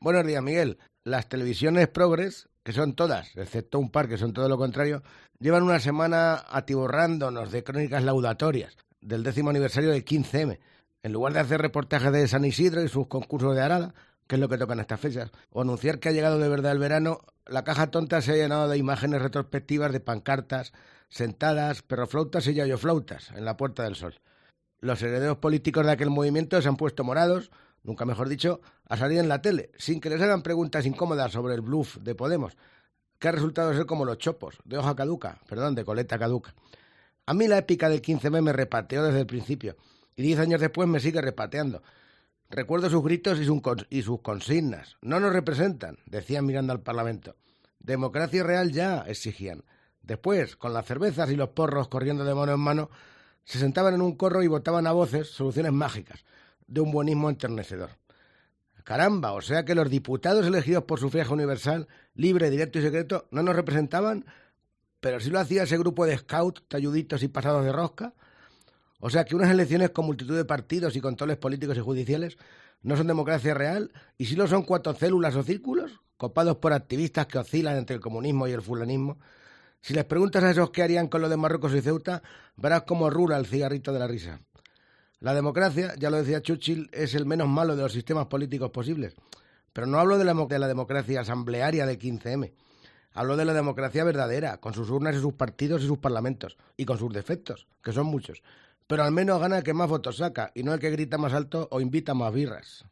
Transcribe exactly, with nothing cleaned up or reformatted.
Buenos días, Miguel. Las televisiones progres, que son todas, excepto un par que son todo lo contrario, llevan una semana atiborrándonos de crónicas laudatorias del décimo aniversario del quince eme. En lugar de hacer reportajes de San Isidro y sus concursos de Arada, que es lo que tocan estas fechas, o anunciar que ha llegado de verdad el verano, la caja tonta se ha llenado de imágenes retrospectivas de pancartas, sentadas, perroflautas y yayoflautas en la Puerta del Sol. Los herederos políticos de aquel movimiento se han puesto morados, nunca mejor dicho, a salir en la tele, sin que les hagan preguntas incómodas sobre el bluff de Podemos, que ha resultado ser como los chopos, de hoja caduca, perdón, de coleta caduca. A mí la épica del quince eme me repateó desde el principio, y diez años después me sigue repateando. Recuerdo sus gritos y, su, y sus consignas. No nos representan, decían mirando al Parlamento. Democracia real ya, exigían. Después, con las cervezas y los porros corriendo de mano en mano, se sentaban en un corro y votaban a voces soluciones mágicas, de un buenismo enternecedor. Caramba, o sea que los diputados elegidos por sufragio universal, libre, directo y secreto, no nos representaban, pero sí lo hacía ese grupo de scouts, talluditos y pasados de rosca. O sea que unas elecciones con multitud de partidos y controles políticos y judiciales no son democracia real, y sí lo son cuatro células o círculos, copados por activistas que oscilan entre el comunismo y el fulanismo. Si les preguntas a esos qué harían con lo de Marruecos y Ceuta, verás cómo rula el cigarrito de la risa. La democracia, ya lo decía Churchill, es el menos malo de los sistemas políticos posibles. Pero no hablo de la, de la democracia asamblearia del quince eme. Hablo de la democracia verdadera, con sus urnas y sus partidos y sus parlamentos, y con sus defectos, que son muchos. Pero al menos gana el que más votos saca, y no el que grita más alto o invita más birras.